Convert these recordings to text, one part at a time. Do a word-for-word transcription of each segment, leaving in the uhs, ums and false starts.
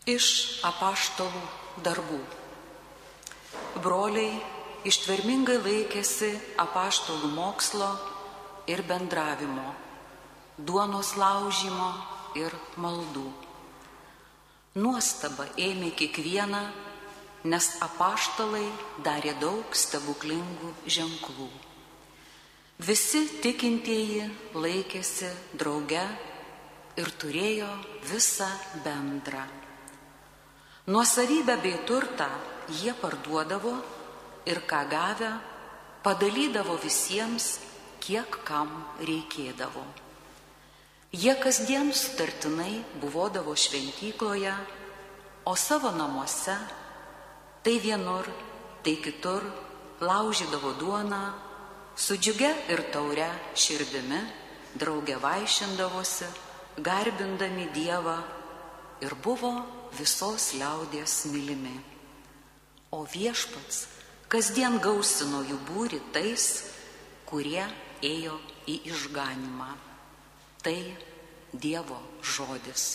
Iš apaštalų darbų. Broliai ištvermingai laikėsi apaštalų mokslo ir bendravimo, duonos laužymo ir maldų. Nuostaba ėmė kiekvieną, nes apaštalai darė daug stebuklingų ženklų. Visi tikintieji laikėsi drauge ir turėjo visą bendrą. Nuosavybę bei turtą jie parduodavo ir ką gavę padalydavo visiems, kiek kam reikėdavo. Jie kasdien sutartinai buvodavo šventykloje, o savo namuose, tai vienur, tai kitur, laužydavo duoną, su džiugia ir tauria širdimi drauge vaišindavosi, garbindami Dievą, ir buvo visos liaudies mylimi. O Viešpats kasdien gausino jų būrį tais, kurie ėjo į išganymą. Tai Dievo žodis.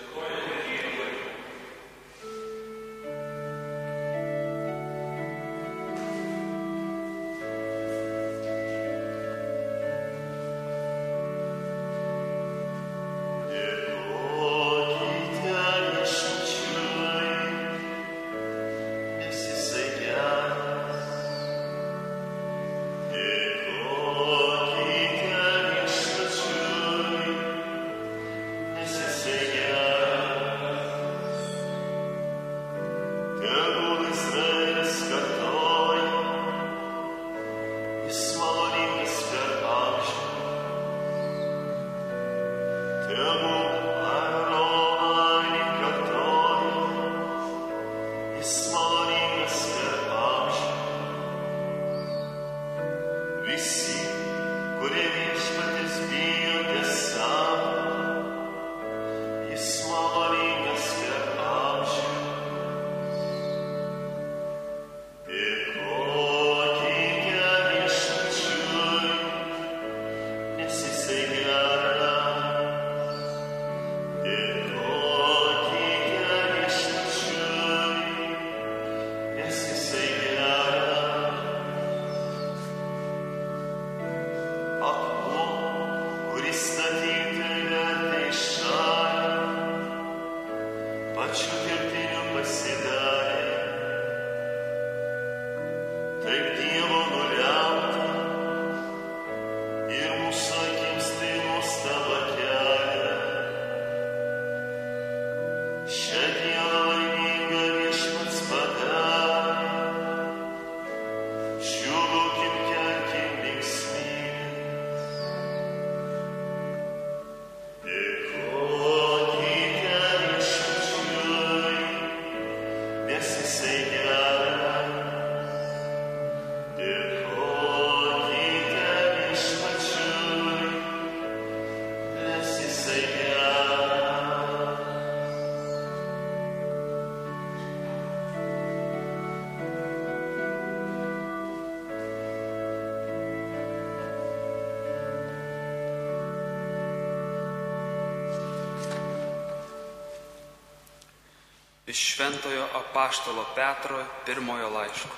Iš Šventojo apaštalo Petro pirmojo laiško.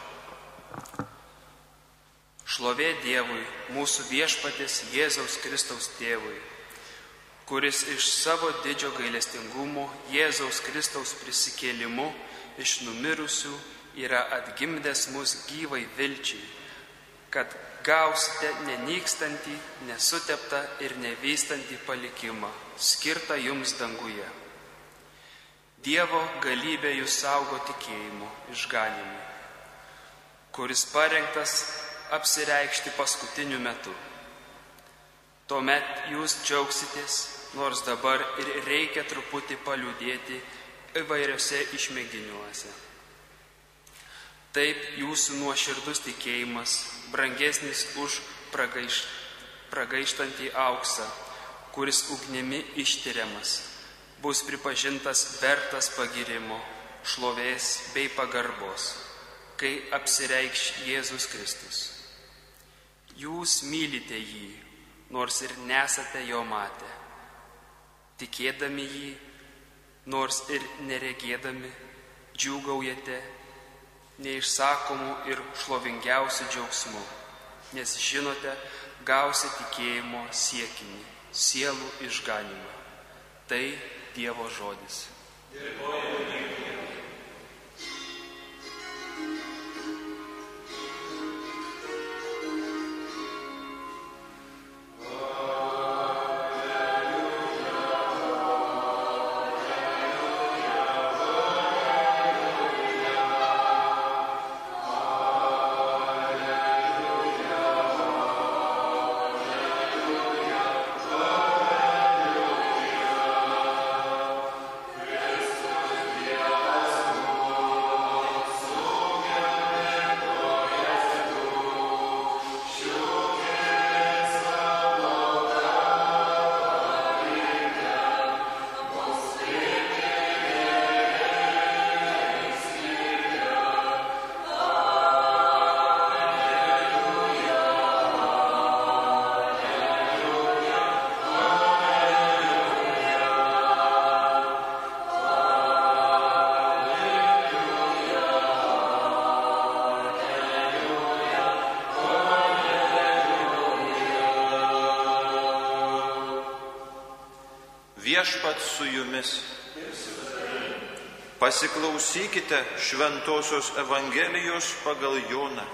Šlovė Dievui, mūsų Viešpaties Jėzaus Kristaus Tėvui, kuris iš savo didžio gailestingumo Jėzaus Kristaus prisikėlimu iš numirusių yra atgimdęs mus gyvai vilčiai, kad gausite nenykstantį, nesuteptą ir nevystantį palikimą, skirtą jums danguje. Dievo galybė jūs saugo tikėjimu, išganymui, kuris parengtas apsireikšti paskutiniu metu. Tuomet jūs džiaugsitės, nors dabar ir reikia truputį paliūdėti įvairiose išmėginimuose. Taip jūsų nuoširdus tikėjimas, brangesnis už pragaiš, pragaištantį auksą, kuris ugnimi ištiriamas, bus pripažintas vertas pagirimo, šlovės bei pagarbos, kai apsireikš Jėzus Kristus. Jūs mylite jį, nors ir nesate jo matę. Tikėdami jį, nors ir neregėdami džiūgaujate neišsakomų ir šlovingiausių džiaugsmų, nes žinote, gausi tikėjimo siekinį, sielų išganymą. Tai Dievo žodis. Viešpats su jumis. Pasiklausykite Šventosios Evangelijos pagal Joną.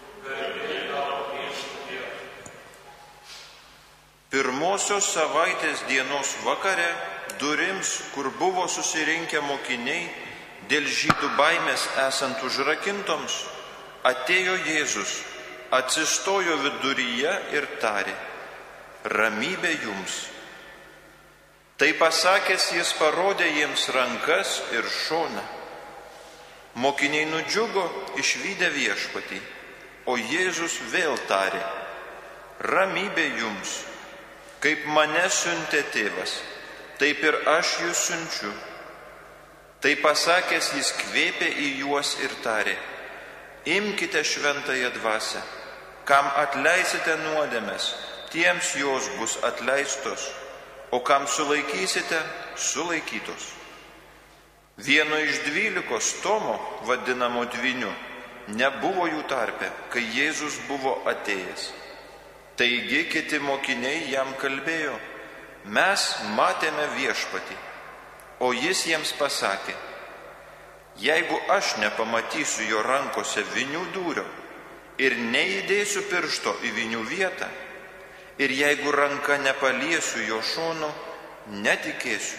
Pirmosios savaitės dienos vakare durims, kur buvo susirinkę mokiniai, dėl žydų baimės esant užrakintoms, atėjo Jėzus, atsistojo viduryje ir tarė: ramybė jums. Tai pasakęs, jis parodė jiems rankas ir šoną. Mokiniai nudžiugo išvydę Viešpatį, o Jėzus vėl tarė: ramybė jums. Kaip mane siuntė tėvas, taip ir aš jus siunčiu. Tai pasakęs, jis kvėpė į juos ir tarė: imkite šventąją dvasią. Kam atleisite nuodėmes, tiems jos bus atleistos, o kam sulaikysite, sulaikytos. Vieno iš dvylikos, Tomo, vadinamo Dvyniu, nebuvo jų tarpe, kai Jėzus buvo atėjęs. Taigi kiti mokiniai jam kalbėjo: mes matėme Viešpatį. O jis jiems pasakė: jeigu aš nepamatysiu jo rankose vinių dūrio ir neįdėsiu piršto į vinių vietą, ir jeigu ranka nepaliesiu jo šono, netikėsiu.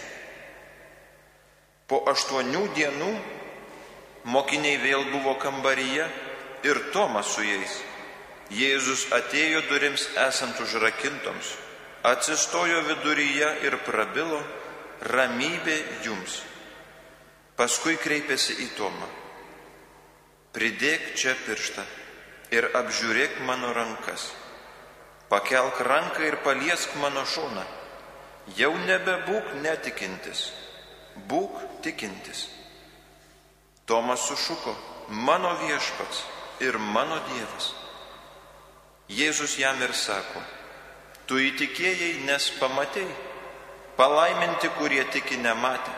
Po aštuonių dienų mokiniai vėl buvo kambaryje ir Tomas su jais. Jėzus atėjo durims esant užrakintoms, atsistojo viduryje ir prabilo: ramybė jums. Paskui kreipėsi į Tomą: pridėk čia pirštą ir apžiūrėk mano rankas. Pakelk ranką ir paliesk mano šoną. Jau nebebūk netikintis, būk tikintis. Tomas sušuko: mano Viešpats ir mano Dievas. Jėzus jam ir sako: tu įtikėjai, nes pamatei, palaiminti, kurie tiki nematė.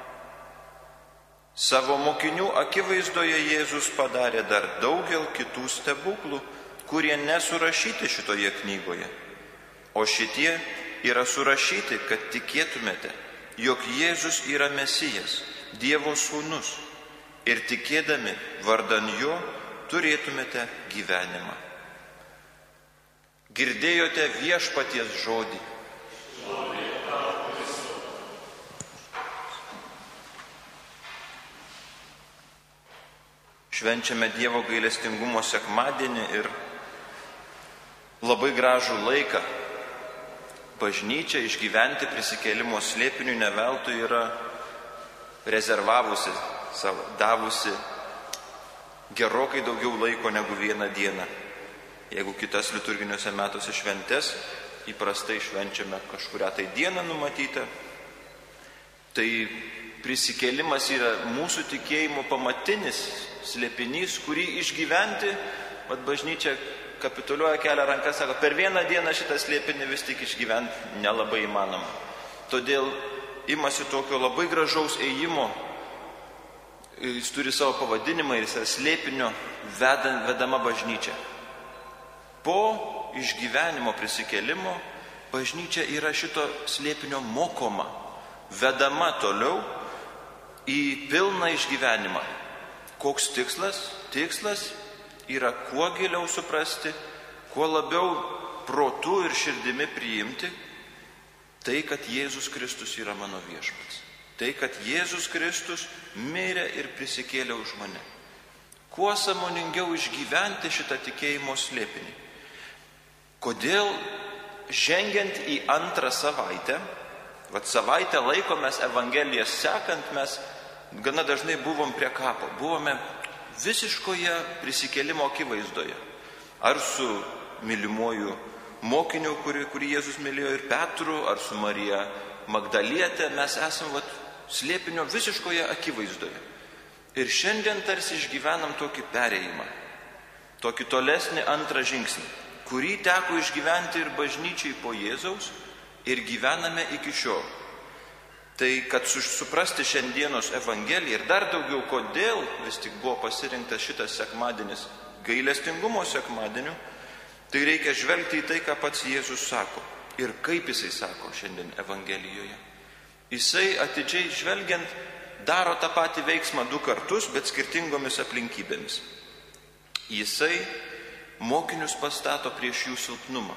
Savo mokinių akivaizdoje Jėzus padarė dar daugel kitų stebuklų, kurie nesurašyti šitoje knygoje. O šitie yra surašyti, kad tikėtumėte, jog Jėzus yra Mesijas, Dievo sūnus, ir tikėdami vardan jo turėtumėte gyvenimą. Girdėjote Viešpaties žodį. Švenčiame Dievo gailestingumo sekmadienį ir labai gražų laiką. Bažnyčia išgyventi prisikėlimo slėpinių ne veltui yra rezervavusi, savo, davusi gerokai daugiau laiko negu vieną dieną. Jeigu kitas liturginiuose metuose šventes įprastai švenčiame kažkurią tai dieną numatytą, tai prisikėlimas yra mūsų tikėjimo pamatinis slėpinys, kurį išgyventi, vat bažnyčia kapituliuoja, kelia rankas, sako, per vieną dieną šitą slėpinį vis tik išgyventi nelabai įmanoma. Todėl imasi tokio labai gražaus ėjimo. Jis turi savo pavadinimą ir jis yra slėpinio vedama bažnyčia. Po išgyvenimo prisikėlimo bažnyčia yra šito slėpinio mokoma, vedama toliau į pilną išgyvenimą. Koks tikslas? Tikslas yra kuo giliau suprasti, kuo labiau protu ir širdimi priimti tai, kad Jėzus Kristus yra mano viešpats. Tai, kad Jėzus Kristus mirė ir prisikėlė už mane. Kuo sąmoningiau išgyventi šitą tikėjimo slėpinį. Kodėl žengiant į antrą savaitę, vat savaitę laiko mes Evangeliją sekant, mes gana dažnai buvom prie kapo, buvome visiškoje prisikėlimo akivaizdoje. Ar su mylimuoju mokiniu, kurį, kurį Jėzus mylėjo, ir Petru, ar su Marija Magdalietė, mes esame vat, slėpinio visiškoje akivaizdoje. Ir šiandien tarsi išgyvenam tokį perėjimą, tokį tolesnį antrą žingsnį, kurį teko išgyventi ir bažnyčiai po Jėzaus ir gyvename iki šiol. Tai, kad suprasti šiandienos Evangeliją ir dar daugiau, kodėl vis tik buvo pasirinktas šitas sekmadienis gailestingumo sekmadieniu, tai reikia žvelgti į tai, ką pats Jėzus sako ir kaip jisai sako šiandien Evangelijoje. Jisai atidžiai žvelgiant daro tą patį veiksmą du kartus, bet skirtingomis aplinkybėmis. Jisai mokinius pastato prieš jų silpnumą.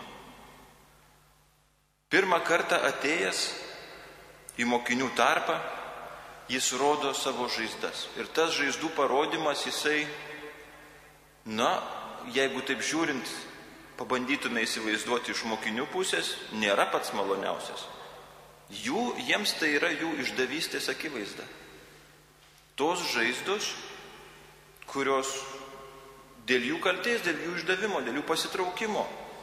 Pirmą kartą atėjęs į mokinių tarpą, jis rodo savo žaizdas. Ir tas žaizdų parodimas jisai, na, jeigu taip žiūrint, pabandytume įsivaizduoti iš mokinių pusės, nėra pats maloniausias. Jų, jiems tai yra jų išdavystės akivaizda. Tos žaizdos, kurios dėl jų kaltės, dėl jų išdavimo, dėl jų pasitraukimo.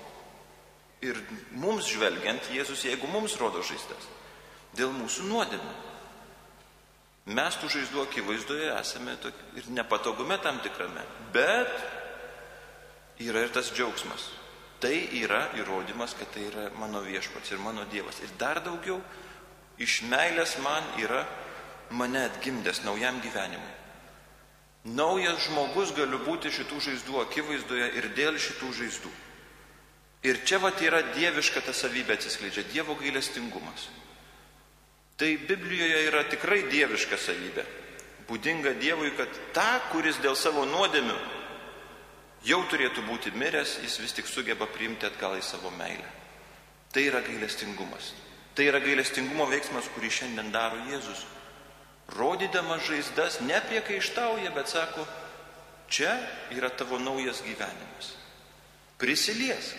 Ir mums žvelgiant, Jėzus, jeigu mums rodo žaizdas, dėl mūsų nuodėmių. Mes tų žaizdų akivaizdoje esame ir nepatogume tam tikrame, bet yra ir tas džiaugsmas. Tai yra įrodymas, kad tai yra mano viešpats ir mano Dievas. Ir dar daugiau, iš meilės man yra mane atgimdęs naujam gyvenimui. Naujas žmogus galiu būti šitų žaizdų akivaizdoje ir dėl šitų žaizdų. Ir čia vat yra dieviška ta savybė atsiskleidžia, Dievo gailestingumas. Tai Biblijoje yra tikrai dieviška savybė. Būdinga Dievui, kad tą, kuris dėl savo nuodėmių jau turėtų būti miręs, jis vis tik sugeba priimti atgal į savo meilę. Tai yra gailestingumas. Tai yra gailestingumo veiksmas, kurį šiandien daro Jėzus. Rodydamas žaizdas, nepriekaištauja, bet sako, čia yra tavo naujas gyvenimas. Prisiliesk,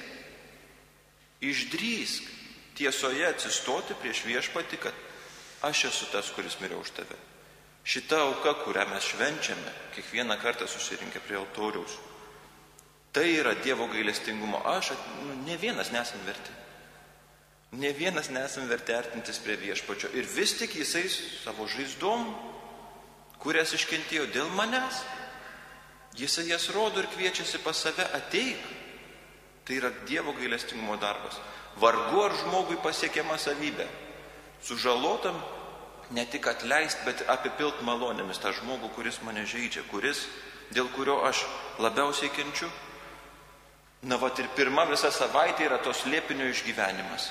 išdrįsk tiesoje atsistoti prieš viešpatį, kad aš esu tas, kuris mirė už tave. Šita auka, kurią mes švenčiame, kiekvieną kartą susirinkę prie altoriaus, tai yra Dievo gailestingumo. Aš, nu, ne vienas nesam verti. Ne vienas nesam verti artintis prie viešpačio. Ir vis tik jisai savo žaizdom, kurias iškentėjo dėl manęs, jisai jas rodo ir kviečiasi pas save, ateik. Tai yra Dievo gailestingumo darbas. Vargu ar žmogui pasiekiama savybė. Sužalotam ne tik atleist, bet apipilt malonėmis tą žmogų, kuris mane žaidžia, kuris, dėl kurio aš labiausiai kenčiu. Na, vat ir pirma visa savaitė yra tos slėpinio išgyvenimas.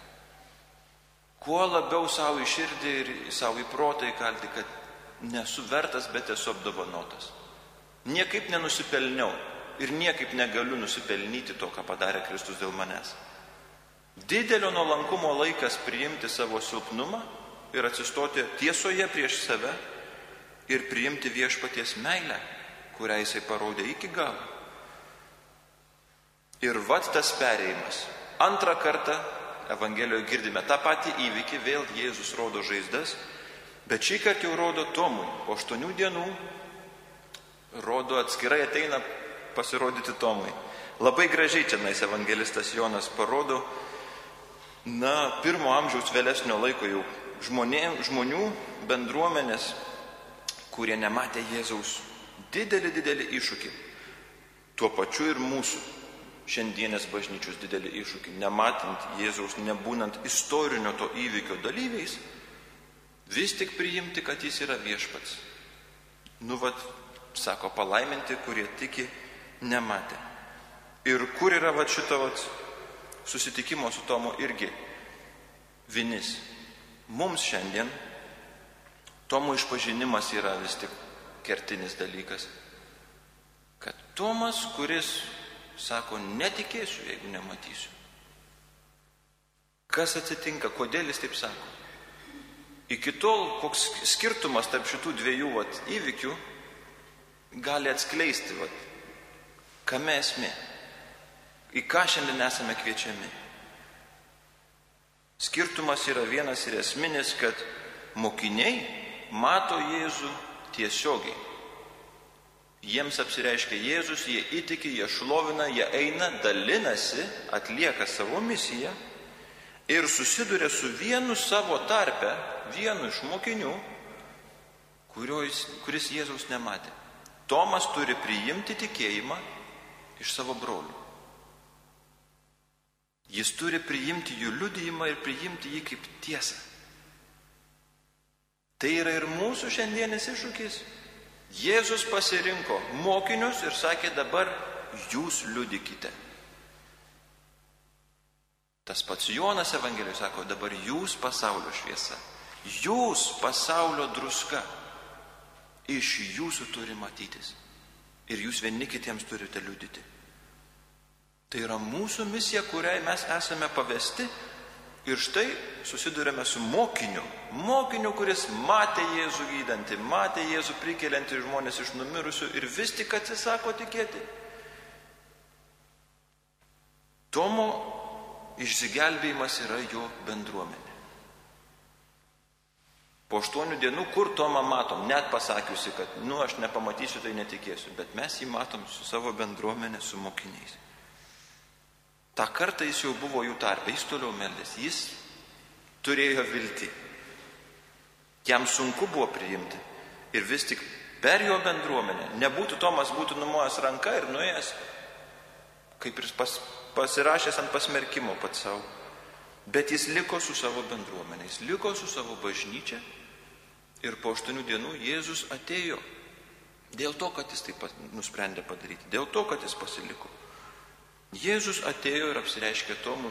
Kuo labiau savo į širdį ir savo į protą įkalti, kad nesu vertas, bet esu apdovanotas. Niekaip nenusipelniau ir niekaip negaliu nusipelnyti to, ką padarė Kristus dėl manęs. Didelio nuolankumo laikas priimti savo silpnumą ir atsistoti tiesoje prieš save ir priimti viešpaties meilę, kurią jisai parodė iki galo. Ir vat tas perėjimas. Antrą kartą Evangelijoje girdime tą patį įvykį, vėl Jėzus rodo žaizdas, bet šį kartą jau rodo Tomui. Po aštuonių dienų rodo atskirai ateina pasirodyti Tomui. Labai gražiai čia nais evangelistas Jonas parodo, na, pirmo amžiaus vėlesnio laiko jau žmonė, žmonių bendruomenės, kurie nematė Jėzaus didelį, didelį iššūkį. Tuo pačiu ir mūsų šiandienės bažnyčios didelį iššūkį, nematant Jėzaus, nebūnant istorinio to įvykio dalyviais, vis tik priimti, kad jis yra viešpats. Nu, vat, sako, palaiminti, kurie tiki, nematė. Ir kur yra vat šito vat susitikimo su Tomu irgi vinis. Mums šiandien Tomo išpažinimas yra vis tik kertinis dalykas. Kad Tomas, kuris sako, netikėsiu, jeigu nematysiu. Kas atsitinka, kodėl jis taip sako? Iki tol, koks skirtumas tarp šitų dviejų vat, įvykių gali atskleisti, vat, kame esmė, į ką šiandien esame kviečiami. Skirtumas yra vienas ir esminis, kad mokiniai mato Jėzų tiesiogiai. Jiems apsireiškia Jėzus, jie įtiki, jie šlovina, jie eina, dalinasi, atlieka savo misiją ir susiduria su vienu savo tarpe, vienu iš mokinių, kuris, kuris Jėzaus nematė. Tomas turi priimti tikėjimą iš savo brolių. Jis turi priimti jų liudijimą ir priimti jį kaip tiesą. Tai yra ir mūsų šiandienis iššūkis. Jėzus pasirinko mokinius ir sakė, dabar jūs liudykite. Tas pats Jonas Evangelijoj sako, dabar jūs pasaulio šviesa, jūs pasaulio druska, iš jūsų turi matytis ir jūs vieni kitiems turite liudyti. Tai yra mūsų misija, kuriai mes esame pavesti ir štai susidurėme su mokiniu. Mokiniu, kuris matė Jėzų gydantį, matė Jėzų prikeliantį žmonės iš numirusių ir vis tik atsisako tikėti. Tomo išsigelbėjimas yra jo bendruomenė. Po aštuonių dienų, kur Tomą matom, net pasakiusi, kad, nu, aš nepamatysiu, tai netikėsiu, bet mes jį matom su savo bendruomenė, su mokiniais. Ta kartą jis jau buvo jų tarpe, jis toliau meldės, jis turėjo viltį. Jam sunku buvo priimti ir vis tik per jo bendruomenę, nebūtų Tomas būtų numojęs ranką ir nuėjęs, kaip ir pas, pasirašęs ant pasmerkimo pats savo, bet jis liko su savo bendruomenė, jis liko su savo bažnyčia ir po aštuonių dienų Jėzus atėjo dėl to, kad jis taip nusprendė padaryti, dėl to, kad jis pasiliko. Jėzus atėjo ir apsireiškė Tomui.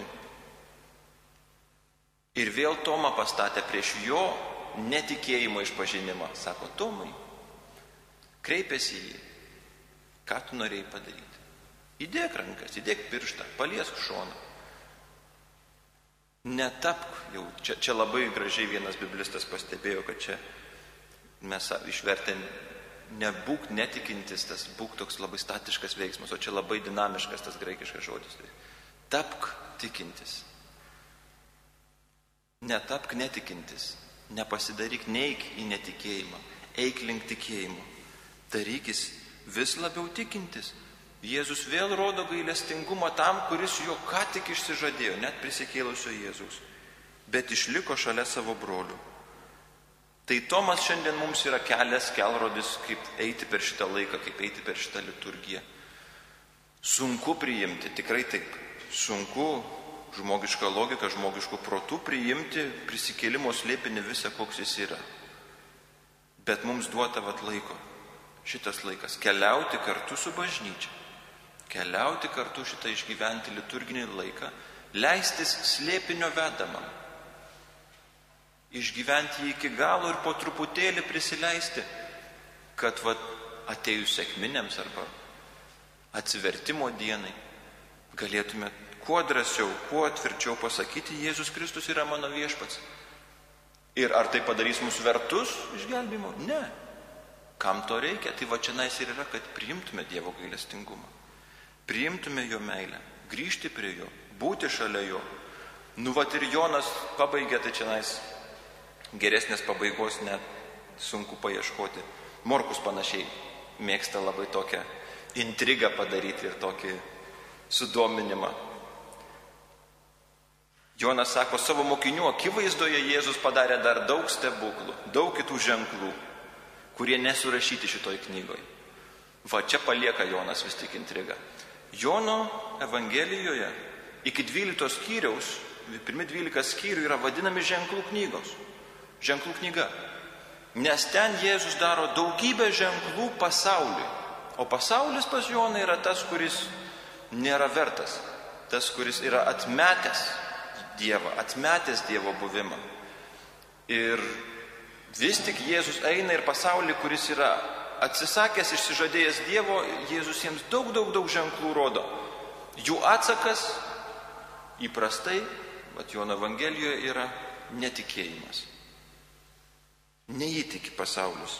Ir vėl Tomą pastatė prieš jo netikėjimo išpažinimą. Sako, Tomai, kreipėsi jį, ką tu norėjai padaryti. Įdėk rankas, įdėk pirštą, paliesk šoną. Netapk, jau čia, čia labai gražiai vienas biblistas pastebėjo, kad čia mes išvertėm nebūk netikintis, tas būk toks labai statiškas veiksmas, o čia labai dinamiškas tas graikiškas žodis. Tapk tikintis. Netapk netikintis. Nepasidaryk, neik į netikėjimą. Eik link tikėjimo. Darykis vis labiau tikintis. Jėzus vėl rodo gailestingumą tam, kuris jo ką tik išsižadėjo, net prisikėlusio Jėzaus, bet išliko šalia savo brolių. Tai Tomas šiandien mums yra kelias, kelrodis, kaip eiti per šitą laiką, kaip eiti per šitą liturgiją. Sunku priimti, tikrai taip. Sunku žmogišką logiką, žmogiškų protų priimti prisikėlimo slėpinį visą, koks jis yra. Bet mums duota vat laiko, šitas laikas, keliauti kartu su bažnyčia, keliauti kartu šitą išgyventi liturginį laiką, leistis slėpinio vedamam. Išgyventi jį iki galo ir po truputėlį prisileisti, kad vat, atėjus sekminėms arba atsivertimo dienai galėtume kuo drąsiau, kuo tvirčiau pasakyti, Jėzus Kristus yra mano viešpats. Ir ar tai padarys mūsų vertus išgelbimo? Ne. Kam to reikia? Tai va čianais ir yra, kad priimtume Dievo gailestingumą, priimtume jo meilę, grįžti prie jo, būti šalia jo. Nu vat ir Jonas pabaigė, tai čianais geresnės pabaigos net sunku paieškoti. Morkus panašiai mėgsta labai tokią intrigą padaryti ir tokį sudominimą. Jonas sako, savo mokinių akivaizdoje Jėzus padarė dar daug stebuklų, daug kitų ženklų, kurie nesurašyti šitoj knygoj. Va čia palieka Jonas vis tik intrigą. Jono Evangelijoje iki dvyliktos skyriaus, pirmi dvylika skyrių yra vadinami ženklų knygos. ženklų knyga. Nes ten Jėzus daro daugybę ženklų pasauliui. O pasaulis pas Joną yra tas, kuris nėra vertas. Tas, kuris yra atmetęs Dievą, atmetęs Dievo buvimą. Ir vis tik Jėzus eina ir pasaulį, kuris yra atsisakęs, išsižadėjęs Dievo, Jėzus jiems daug, daug, daug ženklų rodo. Jų atsakas įprastai, vat Jono Evangelijoje, yra netikėjimas. Neįtiki pasaulis.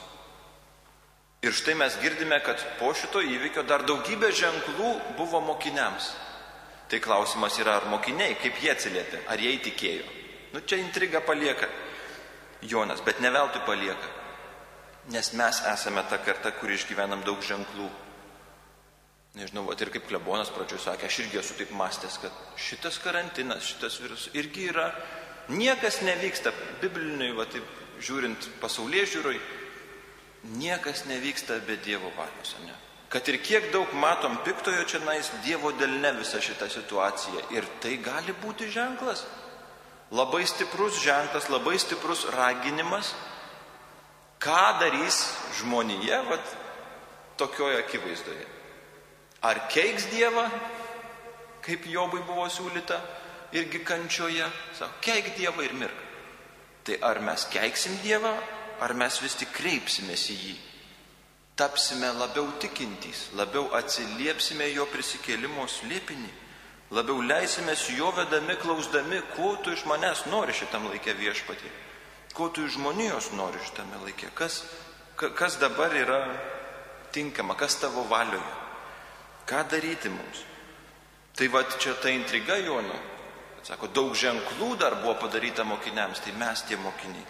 Ir štai mes girdime, kad po šito įvykio dar daugybė ženklų buvo mokiniams. Tai klausimas yra, ar mokiniai, kaip jie atsiliepė, ar jie įtikėjo. Nu čia intriga palieka Jonas, bet ne veltui palieka. Nes mes esame ta karta, kur išgyvenam daug ženklų. Nežinau, vat ir kaip klebonas pradžioje sakė, aš irgi esu taip mąstęs, kad šitas karantinas, šitas virusas irgi yra, niekas nevyksta, bibliniui, va taip žiūrint pasaulyje žiūroj, niekas nevyksta be Dievo valios, ne? Kad ir kiek daug matom piktojo čia nais, Dievo delne visa šita situacija. Ir tai gali būti ženklas. Labai stiprus ženklas, labai stiprus raginimas, ką darys žmonija, vat, tokioje akivaizdoje. Ar keiks Dievą, kaip Jobui buvo siūlyta, irgi kančioje, sako, keik Dievą ir mirk. Tai ar mes keiksim Dievą, ar mes vis tik kreipsimės į jį, tapsime labiau tikintys, labiau atsiliepsime jo prisikėlimo slėpinį, labiau leisimės jo vedami, klausdami, ko tu iš manęs nori šitam laikė Viešpatie, ko tu iš žmonijos nori šitame laikė, kas, kas dabar yra tinkama, kas tavo valioje, ką daryti mums. Tai va čia ta intriga Jono, sako, daug ženklų dar buvo padaryta mokiniams, tai mes tie mokiniai.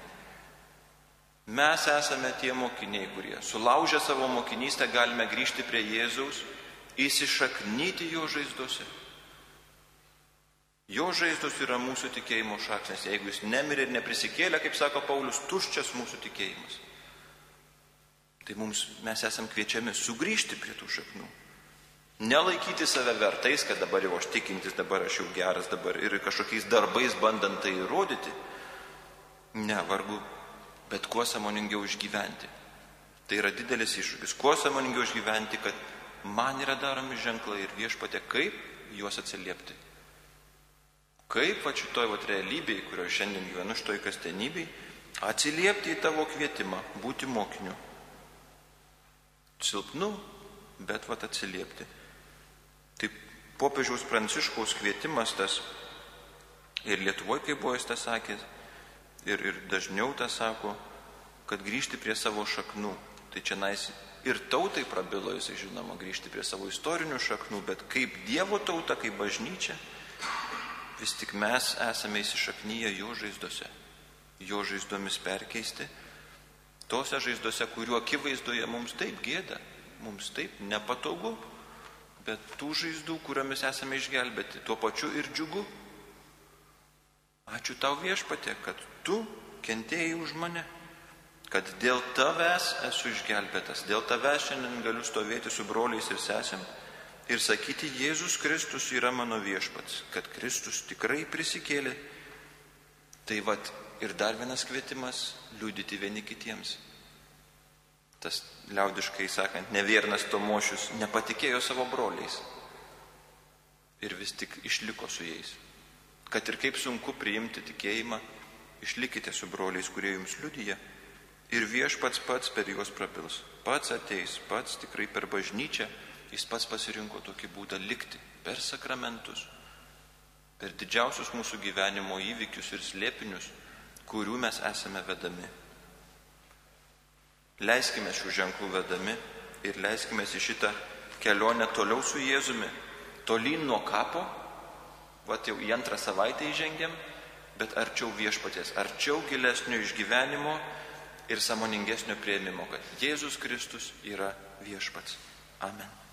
Mes esame tie mokiniai, kurie sulaužę savo mokinystę galime grįžti prie Jėzaus, įsišaknyti jo žaizdose. Jo žaizdos yra mūsų tikėjimo šaknis. Jeigu jis nemirė ir neprisikėlė, kaip sako Paulius, tuščias mūsų tikėjimas. Tai mums, mes esam kviečiami sugrįžti prie tų šaknų. Nelaikyti save vertais, kad dabar jau aš tikintis, dabar aš jau geras, dabar ir kažkokiais darbais bandant tai įrodyti. Ne, vargu. Bet kuo sąmoningiau išgyventi. Tai yra didelis iššūkis. Kuo sąmoningiau išgyventi, kad man yra daromi ženklai ir Viešpatie, kaip juos atsiliepti. Kaip va šitoj va realybėj, kurioje šiandien gyvenu, šitoj kasdienybėj, atsiliepti į tavo kvietimą, būti mokiniu. Silpnu, bet va atsiliepti. Tai popiežiaus Pranciškaus kvietimas tas, ir Lietuvoje, kaip buvo jis tas sakęs, Ir, ir dažniau tą sako, kad grįžti prie savo šaknų. Tai čia nais ir tautai prabilo, jisai žinoma, grįžti prie savo istorinių šaknų, bet kaip Dievo tauta, kaip bažnyčia, vis tik mes esame įsišaknyję jo žaizdose, jo žaizdomis perkeisti, tose žaizdose, kuriuo akivaizdoje mums taip gėda, mums taip nepatogu, bet tų žaizdų, kuriomis esame išgelbėti, tuo pačiu ir džiugu. Ačiū tau Viešpatie, kad tu kentėjai už mane, kad dėl tavęs esu išgelbėtas, dėl tavęs šiandien galiu stovėti su broliais ir sesėm ir sakyti, Jėzus Kristus yra mano Viešpats, kad Kristus tikrai prisikėlė. Tai vat ir dar vienas kvietimas liudyti vieni kitiems. Tas liaudiškai sakant, neviernas Tomošius nepatikėjo savo broliais ir vis tik išliko su jais. Kad ir kaip sunku priimti tikėjimą, išlikite su broliais, kurie jums liudija, ir Viešpats pats per juos prabils. Pats ateis, pats tikrai per bažnyčią, jis pats pasirinko tokį būdą likti per sakramentus, per didžiausius mūsų gyvenimo įvykius ir slėpinius, kurių mes esame vedami. Leiskime šių ženklų vedami ir leiskime į šitą kelionę toliau su Jėzumi, tolyn nuo kapo. Vat jau į antrą savaitę įžengėm, bet arčiau Viešpaties, arčiau gilesnio išgyvenimo ir sąmoningesnio priėmimo, kad Jėzus Kristus yra Viešpats. Amen.